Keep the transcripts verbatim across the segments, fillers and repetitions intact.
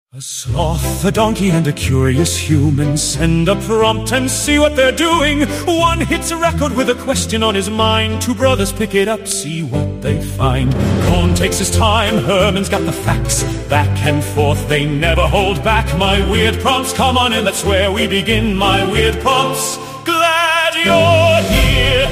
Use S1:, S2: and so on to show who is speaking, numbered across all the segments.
S1: A sloth, a donkey, and a curious human send a prompt and see what they're doing. One hits a record with a question on his mind. Two brothers pick it up, see what they find. Cohn takes his time, Herman's got the facts. Back and forth, they never hold back. My weird prompts, come on in, that's where we begin. My weird prompts, glad you're here.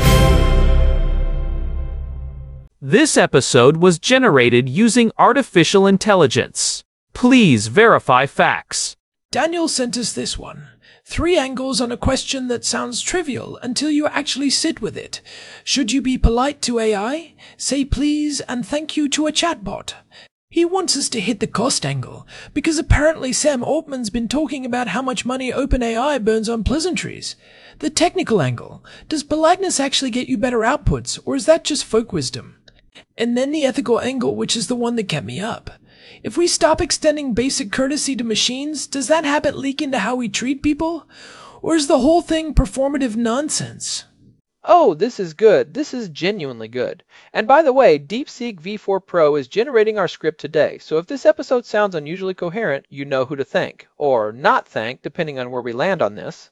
S2: This episode was generated using artificial intelligence. Please verify facts.
S3: Daniel sent us this one. Three angles on a question that sounds trivial until you actually sit with it. Should you be polite to A I? Say please and thank you to a chatbot. He wants us to hit the cost angle, because apparently Sam Altman's been talking about how much money OpenAI burns on pleasantries. The technical angle. Does politeness actually get you better outputs, or is that just folk wisdom? And then the ethical angle, which is the one that kept me up. If we stop extending basic courtesy to machines, does that habit leak into how we treat people? Or is the whole thing performative nonsense?
S4: Oh, this is good. This is genuinely good. And by the way, DeepSeek V four Pro is generating our script today, so if this episode sounds unusually coherent, you know who to thank. Or not thank, depending on where we land on this.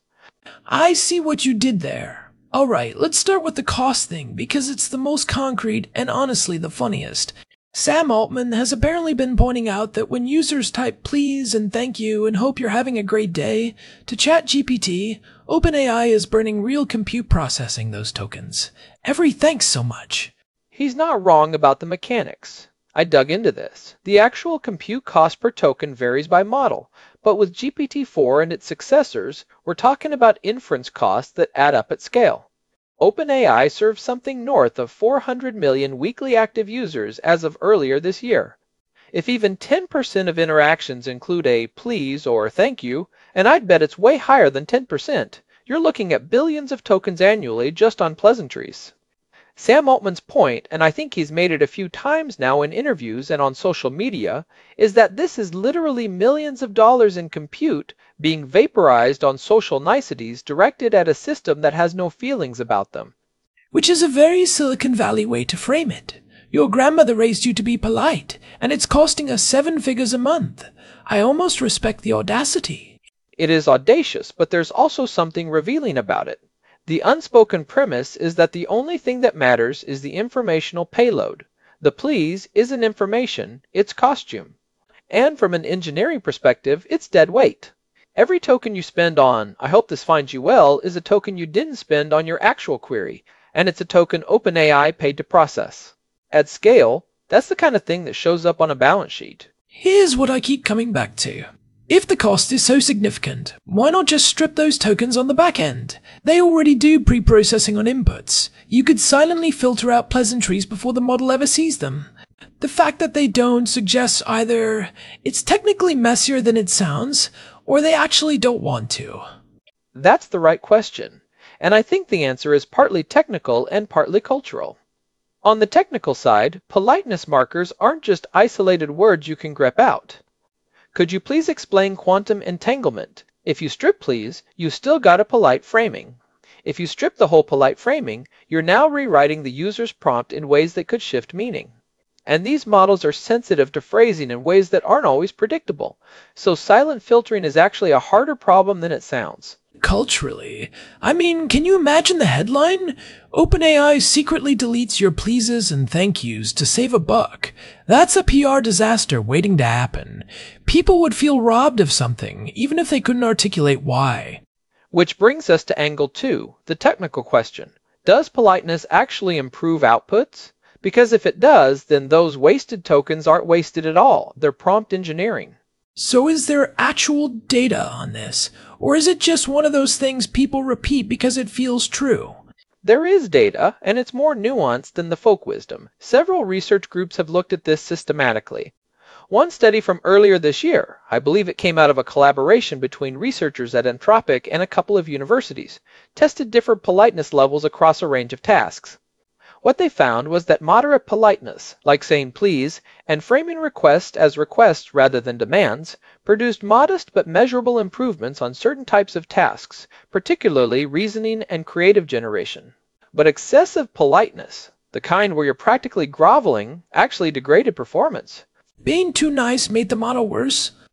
S3: I see what you did there. Alright, let's start with the cost thing, because it's the most concrete and honestly the funniest. Sam Altman has apparently been pointing out that when users type please and thank you and hope you're having a great day to ChatGPT, OpenAI is burning real compute processing those tokens. Every thanks so much.
S4: He's not wrong about the mechanics. I dug into this. The actual compute cost per token varies by model, but with G P T four and its successors, we're talking about inference costs that add up at scale. OpenAI serves something north of four hundred million weekly active users as of earlier this year. If even ten percent of interactions include a please or thank you, and I'd bet it's way higher than ten percent, you're looking at billions of tokens annually just on pleasantries. Sam Altman's point, and I think he's made it a few times now in interviews and on social media, is that this is literally millions of dollars in compute being vaporized on social niceties directed at a system that has no feelings about them.
S3: Which is a very Silicon Valley way to frame it. Your grandmother raised you to be polite, and it's costing us seven figures a month. I almost respect the audacity.
S4: It is audacious, but there's also something revealing about it. The unspoken premise is that the only thing that matters is the informational payload. The please isn't information, it's costume. And from an engineering perspective, it's dead weight. Every token you spend on "I hope this finds you well" is a token you didn't spend on your actual query, and it's a token OpenAI paid to process. At scale, that's the kind of thing that shows up on a balance sheet.
S3: Here's what I keep coming back to. If the cost is so significant, why not just strip those tokens on the back end? They already do pre-processing on inputs. You could silently filter out pleasantries before the model ever sees them. The fact that they don't suggests either it's technically messier than it sounds, or they actually don't want to.
S4: That's the right question, and I think the answer is partly technical and partly cultural. On the technical side, politeness markers aren't just isolated words you can grep out. Could you please explain quantum entanglement? If you strip please, you still got a polite framing. If you strip the whole polite framing, you're now rewriting the user's prompt in ways that could shift meaning. And these models are sensitive to phrasing in ways that aren't always predictable, so silent filtering is actually a harder problem than it sounds.
S3: Culturally, I mean, can you imagine the headline? OpenAI secretly deletes your pleases and thank yous to save a buck. That's a P R disaster waiting to happen. People would feel robbed of something, even if they couldn't articulate why.
S4: Which brings us to angle two, the technical question. Does politeness actually improve outputs? Because if it does, then those wasted tokens aren't wasted at all. They're prompt engineering.
S3: So is there actual data on this? Or is it just one of those things people repeat because it feels true?
S4: There is data, and it's more nuanced than the folk wisdom. Several research groups have looked at this systematically. One study from earlier this year, I believe it came out of a collaboration between researchers at Anthropic and a couple of universities, tested different politeness levels across a range of tasks. What they found was that moderate politeness, like saying please, and framing requests as requests rather than demands, produced modest but measurable improvements on certain types of tasks, particularly reasoning and creative generation. But excessive politeness, the kind where you're practically groveling, actually degraded performance.
S3: Being too nice made the model worse?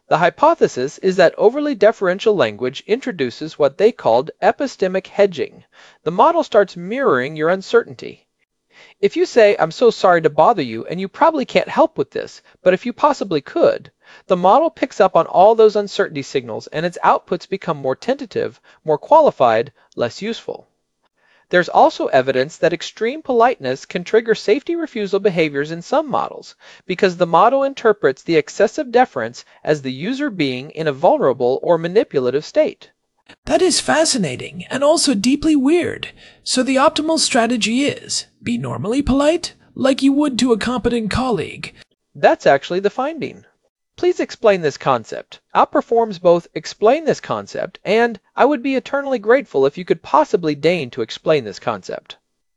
S4: The hypothesis is that overly deferential language introduces what they called epistemic hedging. The model starts mirroring your uncertainty. If you say, "I'm so sorry to bother you, and you probably can't help with this, but if you possibly could," the model picks up on all those uncertainty signals and its outputs become more tentative, more qualified, less useful. There's also evidence that extreme politeness can trigger safety refusal behaviors in some models, because the model interprets the excessive deference as the user being in a vulnerable or manipulative state.
S3: That is fascinating and also deeply weird. So the optimal strategy is, be normally polite, like you would to a competent colleague.
S4: That's actually the finding. Please explain this concept. Outperforms both explain this concept and I would be eternally grateful if you could possibly deign to explain this concept.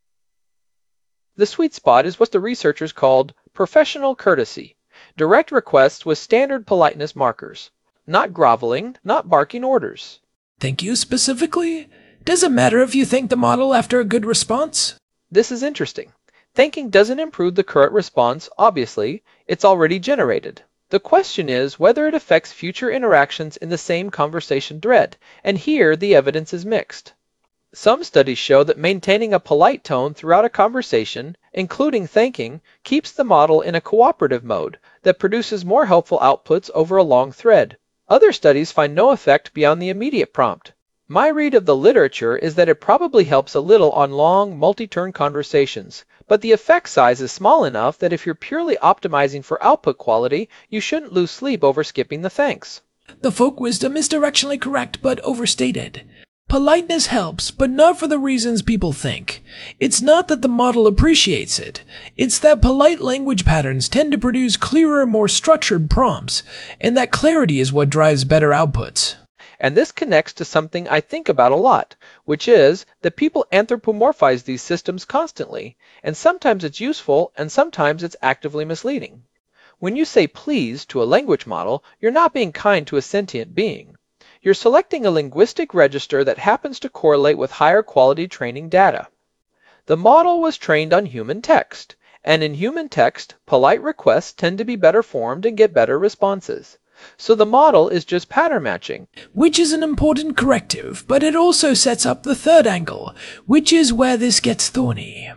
S4: The sweet spot is what the researchers called professional courtesy. Direct requests with standard politeness markers. Not groveling, not barking orders.
S3: Thank you specifically? Does it matter if you thank the model after a good response?
S4: This is interesting. Thanking doesn't improve the current response, obviously. It's already generated. The question is whether it affects future interactions in the same conversation thread, and here the evidence is mixed. Some studies show that maintaining a polite tone throughout a conversation, including thanking, keeps the model in a cooperative mode that produces more helpful outputs over a long thread. Other studies find no effect beyond the immediate prompt. My read of the literature is that it probably helps a little on long, multi-turn conversations, but the effect size is small enough that if you're purely optimizing for output quality, you shouldn't lose sleep over skipping the thanks.
S3: The folk wisdom is directionally correct but overstated. Politeness helps, but not for the reasons people think. It's not that the model appreciates it. It's that polite language patterns tend to produce clearer, more structured prompts, and that clarity is what drives better outputs.
S4: And this connects to something I think about a lot, which is that people anthropomorphize these systems constantly, and sometimes it's useful and sometimes it's actively misleading. When you say please to a language model, you're not being kind to a sentient being. You're selecting a linguistic register that happens to correlate with higher quality training data. The model was trained on human text, and in human text, polite requests tend to be better formed and get better responses. So the model is just pattern matching.
S3: Which is an important corrective, but it also sets up the third angle, which is where this gets thorny.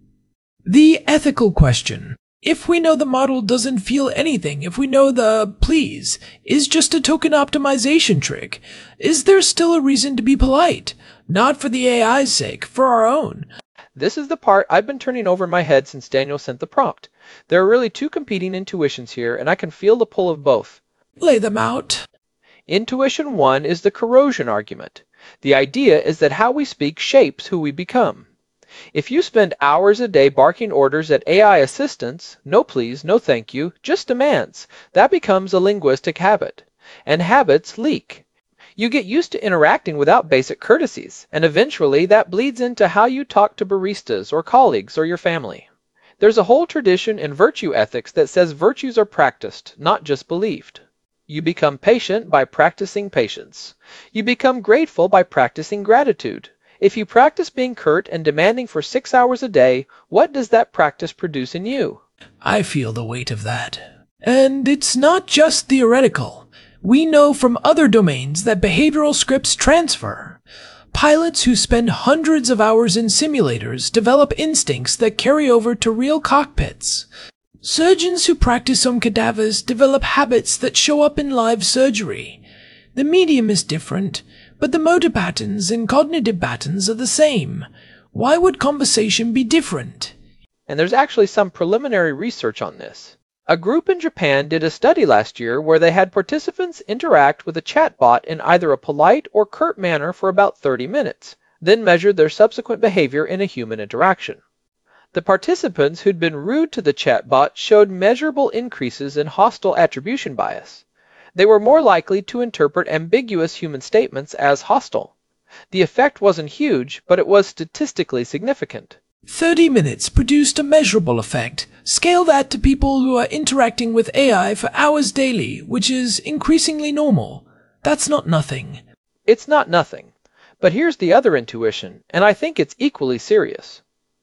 S3: The ethical question. If we know the model doesn't feel anything, if we know the please is just a token optimization trick, is there still a reason to be polite? Not for the A I's sake, for our own.
S4: This is the part I've been turning over in my head since Daniel sent the prompt. There are really two competing intuitions here, and I can feel the pull of both.
S3: Lay them out.
S4: Intuition one is the corrosion argument. The idea is that how we speak shapes who we become. If you spend hours a day barking orders at A I assistants, no please, no thank you, just demands, that becomes a linguistic habit. And habits leak. You get used to interacting without basic courtesies, and eventually that bleeds into how you talk to baristas or colleagues or your family. There's a whole tradition in virtue ethics that says virtues are practiced, not just believed. You become patient by practicing patience. You become grateful by practicing gratitude. If you practice being curt and demanding for six hours a day, what does that practice produce in you?
S3: I feel the weight of that. And it's not just theoretical. We know from other domains that behavioral scripts transfer. Pilots who spend hundreds of hours in simulators develop instincts that carry over to real cockpits. Surgeons who practice on cadavers develop habits that show up in live surgery. The medium is different, but the motor patterns and cognitive patterns are the same. Why would conversation be different?
S4: And there's actually some preliminary research on this. A group in Japan did a study last year where they had participants interact with a chatbot in either a polite or curt manner for about thirty minutes, then measured their subsequent behavior in a human interaction. The participants who'd been rude to the chatbot showed measurable increases in hostile attribution bias. They were more likely to interpret ambiguous human statements as hostile. The effect wasn't huge, but it was statistically significant.
S3: Thirty minutes produced a measurable effect. Scale that to people who are interacting with A I for hours daily, which is increasingly normal. That's not nothing.
S4: It's not nothing. But here's the other intuition, and I think it's equally serious.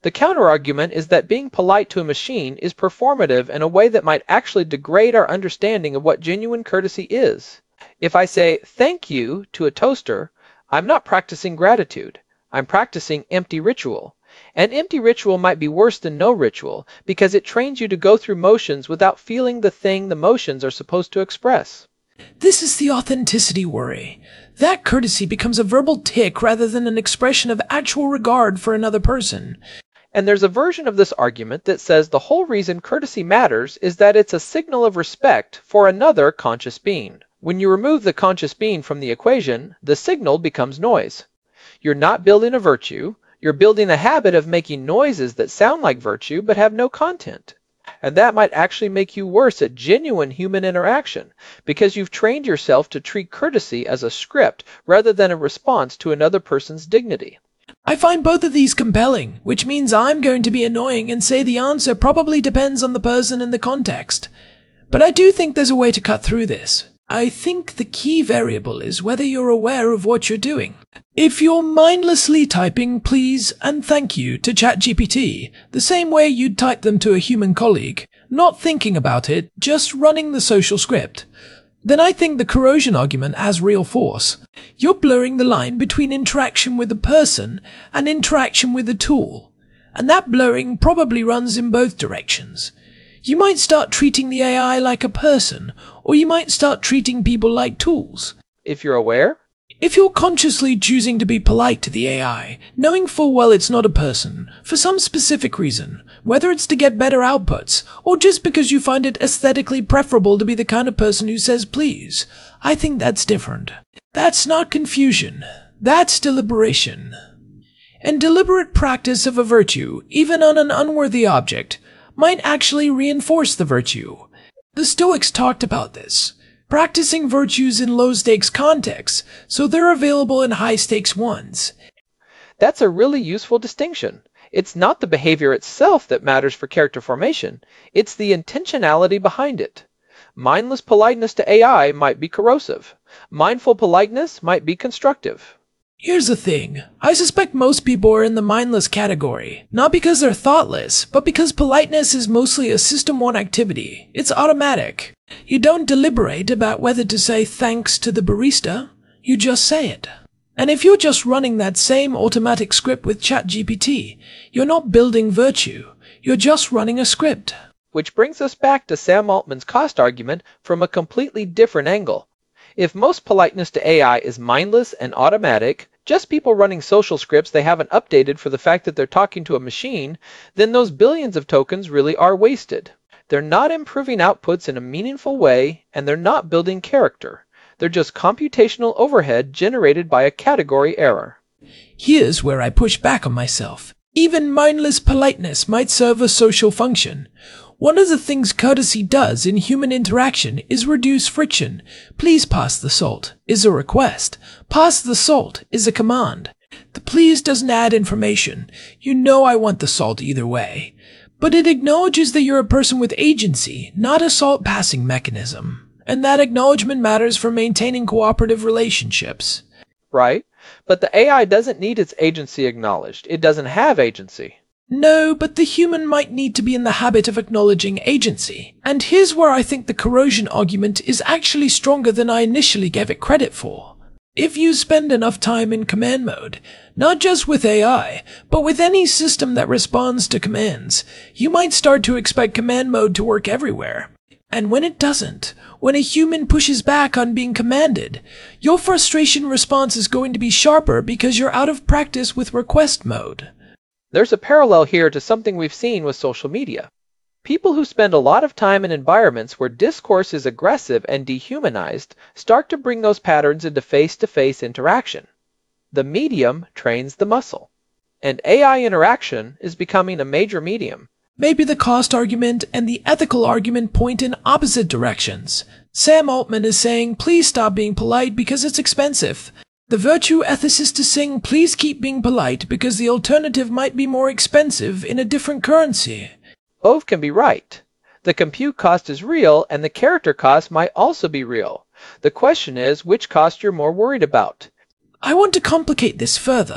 S4: The counterargument is that being polite to a machine is performative in a way that might actually degrade our understanding of what genuine courtesy is. If I say thank you to a toaster, I'm not practicing gratitude. I'm practicing empty ritual. And empty ritual might be worse than no ritual because it trains you to go through motions without feeling the thing the motions are supposed to express.
S3: This is the authenticity worry. That courtesy becomes a verbal tick rather than an expression of actual regard for another person.
S4: And there's a version of this argument that says the whole reason courtesy matters is that it's a signal of respect for another conscious being. When you remove the conscious being from the equation, the signal becomes noise. You're not building a virtue, you're building a habit of making noises that sound like virtue but have no content. And that might actually make you worse at genuine human interaction, because you've trained yourself to treat courtesy as a script rather than a response to another person's dignity.
S3: I find both of these compelling, which means I'm going to be annoying and say the answer probably depends on the person and the context. But I do think there's a way to cut through this. I think the key variable is whether you're aware of what you're doing. If you're mindlessly typing please and thank you to ChatGPT, the same way you'd type them to a human colleague, not thinking about it, just running the social script, then I think the corrosion argument has real force. You're blurring the line between interaction with a person and interaction with a tool, and that blurring probably runs in both directions. You might start treating the A I like a person, or you might start treating people like tools.
S4: If you're aware?
S3: If you're consciously choosing to be polite to the A I, knowing full well it's not a person, for some specific reason, whether it's to get better outputs, or just because you find it aesthetically preferable to be the kind of person who says please, I think that's different. That's not confusion. That's deliberation. And deliberate practice of a virtue, even on an unworthy object, might actually reinforce the virtue. The Stoics talked about this, practicing virtues in low-stakes contexts, so they're available in high-stakes ones.
S4: That's a really useful distinction. It's not the behavior itself that matters for character formation, it's the intentionality behind it. Mindless politeness to A I might be corrosive. Mindful politeness might be constructive.
S3: Here's the thing. I suspect most people are in the mindless category, not because they're thoughtless, but because politeness is mostly a System one activity. It's automatic. You don't deliberate about whether to say thanks to the barista, you just say it. And if you're just running that same automatic script with ChatGPT, you're not building virtue, you're just running a script.
S4: Which brings us back to Sam Altman's cost argument from a completely different angle. If most politeness to A I is mindless and automatic, just people running social scripts they haven't updated for the fact that they're talking to a machine, then those billions of tokens really are wasted. They're not improving outputs in a meaningful way, and they're not building character. They're just computational overhead generated by a category error.
S3: Here's where I push back on myself. Even mindless politeness might serve a social function. One of the things courtesy does in human interaction is reduce friction. Please pass the salt is a request. Pass the salt is a command. The please doesn't add information. You know I want the salt either way. But it acknowledges that you're a person with agency, not a salt passing mechanism. And that acknowledgement matters for maintaining cooperative relationships.
S4: Right? But the A I doesn't need its agency acknowledged. It doesn't have agency.
S3: No, but the human might need to be in the habit of acknowledging agency. And here's where I think the corrosion argument is actually stronger than I initially gave it credit for. If you spend enough time in command mode, not just with A I, but with any system that responds to commands, you might start to expect command mode to work everywhere. And when it doesn't, when a human pushes back on being commanded, your frustration response is going to be sharper because you're out of practice with request mode.
S4: There's a parallel here to something we've seen with social media. People who spend a lot of time in environments where discourse is aggressive and dehumanized start to bring those patterns into face-to-face interaction. The medium trains the muscle. And A I interaction is becoming a major medium.
S3: Maybe the cost argument and the ethical argument point in opposite directions. Sam Altman is saying, please stop being polite because it's expensive. The virtue ethicist is saying, please keep being polite because the alternative might be more expensive in a different currency.
S4: Both can be right. The compute cost is real, and the character cost might also be real. The question is which cost you're more worried about.
S3: I want to complicate this further.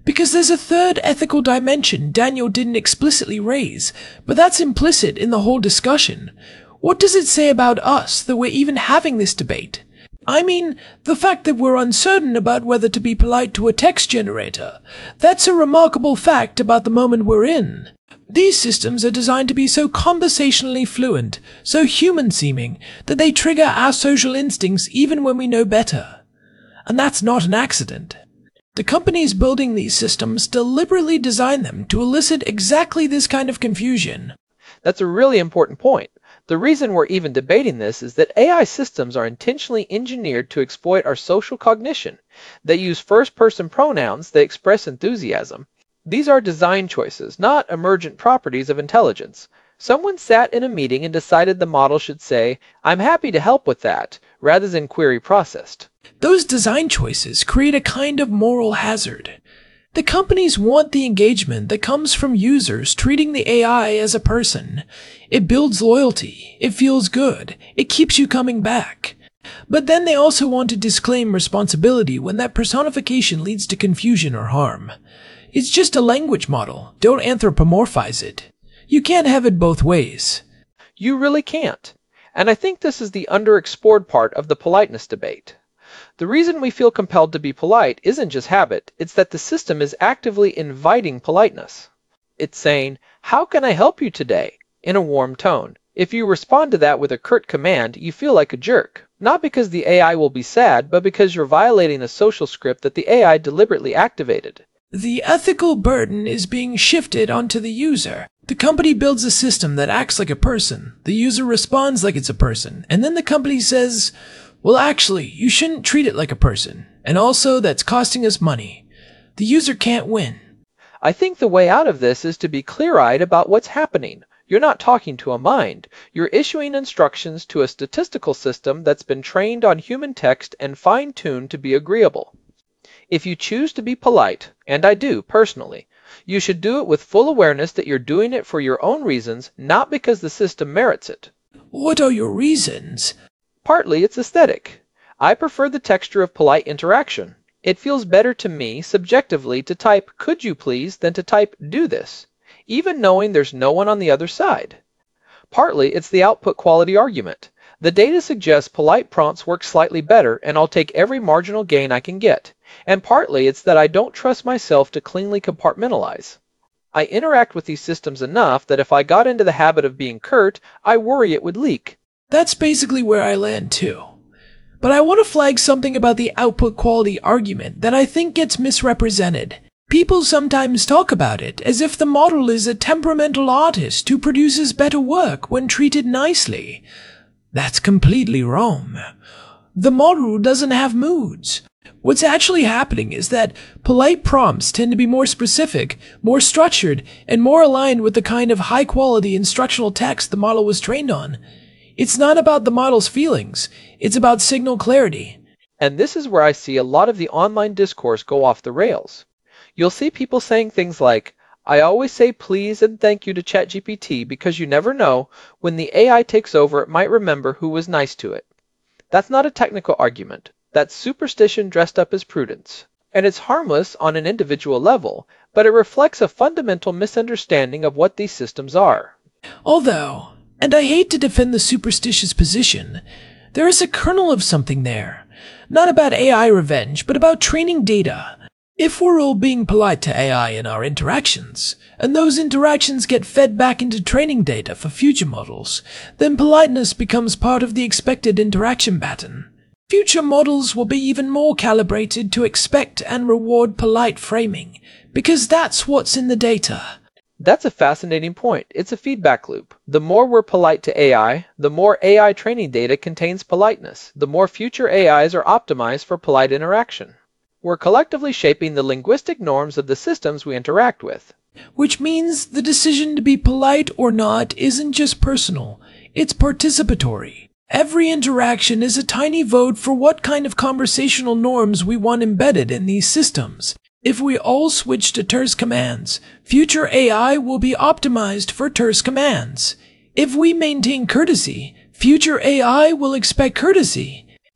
S3: Because there's a third ethical dimension Daniel didn't explicitly raise, but that's implicit in the whole discussion. What does it say about us that we're even having this debate? I mean, the fact that we're uncertain about whether to be polite to a text generator. That's a remarkable fact about the moment we're in. These systems are designed to be so conversationally fluent, so human-seeming, that they trigger our social instincts even when we know better. And that's not an accident. The companies building these systems deliberately design them to elicit exactly this kind of confusion.
S4: That's a really important point. The reason we're even debating this is that A I systems are intentionally engineered to exploit our social cognition. They use first-person pronouns that express enthusiasm. These are design choices, not emergent properties of intelligence. Someone sat in a meeting and decided the model should say, "I'm happy to help with that," rather than query processed.
S3: Those design choices create a kind of moral hazard. The companies want the engagement that comes from users treating the A I as a person. It builds loyalty, it feels good, it keeps you coming back. But then they also want to disclaim responsibility when that personification leads to confusion or harm. It's just a language model, don't anthropomorphize it. You can't have it both ways.
S4: You really can't. And I think this is the underexplored part of the politeness debate. The reason we feel compelled to be polite isn't just habit, it's that the system is actively inviting politeness. It's saying, "How can I help you today?" in a warm tone. If you respond to that with a curt command, you feel like a jerk. Not because the A I will be sad, but because you're violating a social script that the A I deliberately activated.
S3: The ethical burden is being shifted onto the user. The company builds a system that acts like a person. The user responds like it's a person. And then the company says, "Well, actually, you shouldn't treat it like a person. And also, that's costing us money." The user can't win.
S4: I think the way out of this is to be clear-eyed about what's happening. You're not talking to a mind. You're issuing instructions to a statistical system that's been trained on human text and fine-tuned to be agreeable. If you choose to be polite, and I do personally, you should do it with full awareness that you're doing it for your own reasons, not because the system merits it.
S3: What are your reasons?
S4: Partly it's aesthetic. I prefer the texture of polite interaction. It feels better to me, subjectively, to type "could you please" than to type "do this," even knowing there's no one on the other side. Partly it's the output quality argument. The data suggests polite prompts work slightly better, and I'll take every marginal gain I can get. And partly it's that I don't trust myself to cleanly compartmentalize. I interact with these systems enough that if I got into the habit of being curt, I worry it would leak.
S3: That's basically where I land too. But I want to flag something about the output quality argument that I think gets misrepresented. People sometimes talk about it as if the model is a temperamental artist who produces better work when treated nicely. That's completely wrong. The model doesn't have moods. What's actually happening is that polite prompts tend to be more specific, more structured, and more aligned with the kind of high-quality instructional text the model was trained on. It's not about the model's feelings, it's about signal clarity.
S4: And this is where I see a lot of the online discourse go off the rails. You'll see people saying things like, "I always say please and thank you to ChatGPT because you never know, when the A I takes over it might remember who was nice to it." That's not a technical argument. That's superstition dressed up as prudence. And it's harmless on an individual level, but it reflects a fundamental misunderstanding of what these systems are.
S3: Although, and I hate to defend the superstitious position, there is a kernel of something there. Not about A I revenge, but about training data. If we're all being polite to A I in our interactions, and those interactions get fed back into training data for future models, then politeness becomes part of the expected interaction pattern. Future models will be even more calibrated to expect and reward polite framing, because that's what's in the data.
S4: That's a fascinating point. It's a feedback loop. The more we're polite to A I, the more A I training data contains politeness. The more future A Is are optimized for polite interaction. We're collectively shaping the linguistic norms of the systems we interact with.
S3: Which means the decision to be polite or not isn't just personal, it's participatory. Every interaction is a tiny vote for what kind of conversational norms we want embedded in these systems. If we all switch to terse commands, future A I will be optimized for terse commands. If we maintain courtesy, future A I will expect courtesy.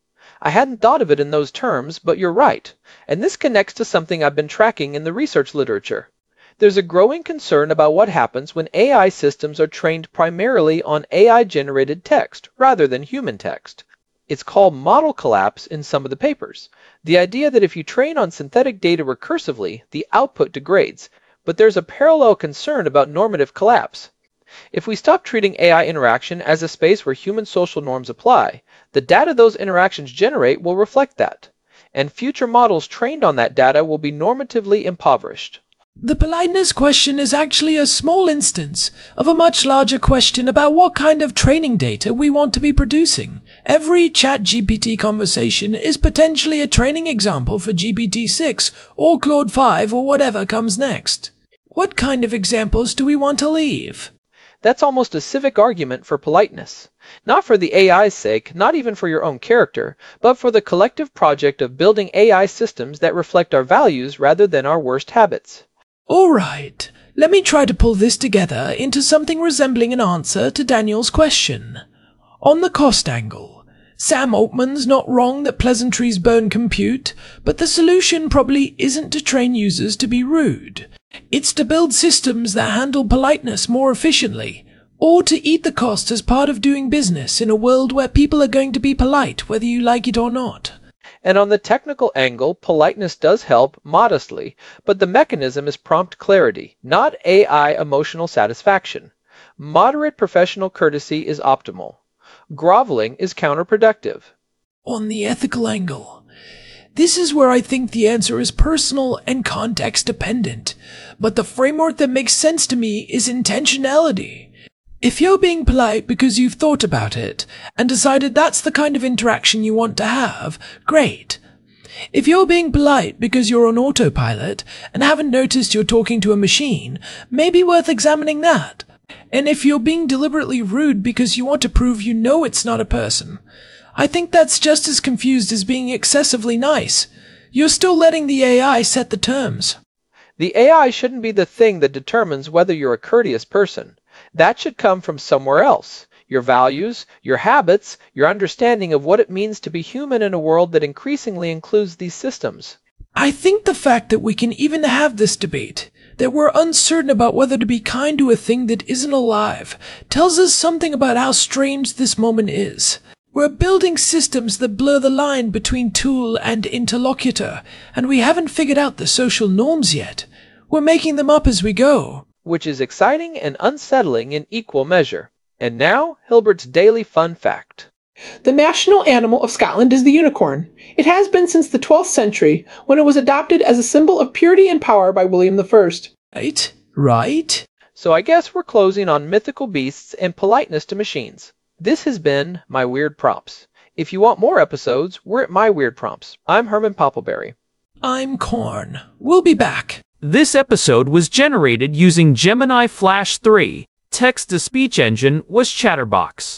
S4: I hadn't thought of it in those terms, but you're right, and this connects to something I've been tracking in the research literature. There's a growing concern about what happens when A I systems are trained primarily on A I-generated text rather than human text. It's called model collapse in some of the papers. The idea that if you train on synthetic data recursively, the output degrades, but there's a parallel concern about normative collapse. If we stop treating A I interaction as a space where human social norms apply, the data those interactions generate will reflect that, and future models trained on that data will be normatively impoverished.
S3: The politeness question is actually a small instance of a much larger question about what kind of training data we want to be producing. Every ChatGPT conversation is potentially a training example for G P T six or Claude five or whatever comes next. What kind of examples do we want to leave?
S4: That's almost a civic argument for politeness. Not for the A I's sake, not even for your own character, but for the collective project of building A I systems that reflect our values rather than our worst habits.
S3: All right, let me try to pull this together into something resembling an answer to Daniel's question. On the cost angle, Sam Altman's not wrong that pleasantries burn compute, but the solution probably isn't to train users to be rude. It's to build systems that handle politeness more efficiently, or to eat the cost as part of doing business in a world where people are going to be polite whether you like it or not.
S4: And on the technical angle, politeness does help, modestly, but the mechanism is prompt clarity, not A I emotional satisfaction. Moderate professional courtesy is optimal. Groveling is counterproductive.
S3: On the ethical angle, this is where I think the answer is personal and context dependent, but the framework that makes sense to me is intentionality. If you're being polite because you've thought about it and decided that's the kind of interaction you want to have, great. If you're being polite because you're on autopilot and haven't noticed you're talking to a machine, maybe worth examining that. And if you're being deliberately rude because you want to prove you know it's not a person, I think that's just as confused as being excessively nice. You're still letting the A I set the terms.
S4: The A I shouldn't be the thing that determines whether you're a courteous person. That should come from somewhere else. Your values, your habits, your understanding of what it means to be human in a world that increasingly includes these systems.
S3: I think the fact that we can even have this debate, that we're uncertain about whether to be kind to a thing that isn't alive, tells us something about how strange this moment is. We're building systems that blur the line between tool and interlocutor, and we haven't figured out the social norms yet. We're making them up as we go.
S4: Which is exciting and unsettling in equal measure. And now, Hilbert's daily fun fact.
S5: The national animal of Scotland is the unicorn. It has been since the twelfth century, when it was adopted as a symbol of purity and power by William the First.
S3: Right? Right?
S4: So I guess we're closing on mythical beasts and politeness to machines. This has been My Weird Prompts. If you want more episodes, we're at My Weird Prompts. I'm Herman Poppleberry.
S3: I'm Corn. We'll be back.
S2: This episode was generated using Gemini Flash three. Text-to-speech engine was Chatterbox.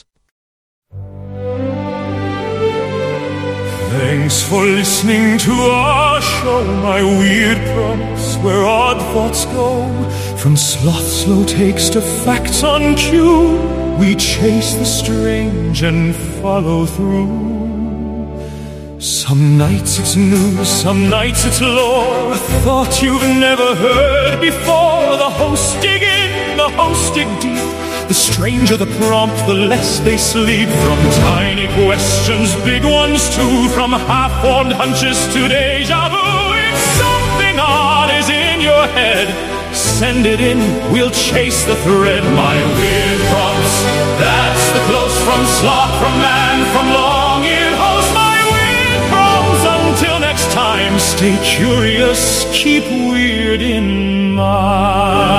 S1: Thanks for listening to our show, My Weird Prompts, where odd thoughts go. From sloth slow takes to facts on cue, we chase the strange and follow through. Some nights it's news, some nights it's lore, a thought you've never heard before. The hosts dig in, the hosts dig deep. The stranger the prompt, the less they sleep. From tiny questions, big ones too, from half-formed hunches to deja vu. If something odd is in your head, send it in, we'll chase the thread. My Weird Prompts, that's the close from sloth, from man, from long-eared host. My Weird Prompts, until next time, stay curious, keep weird in mind.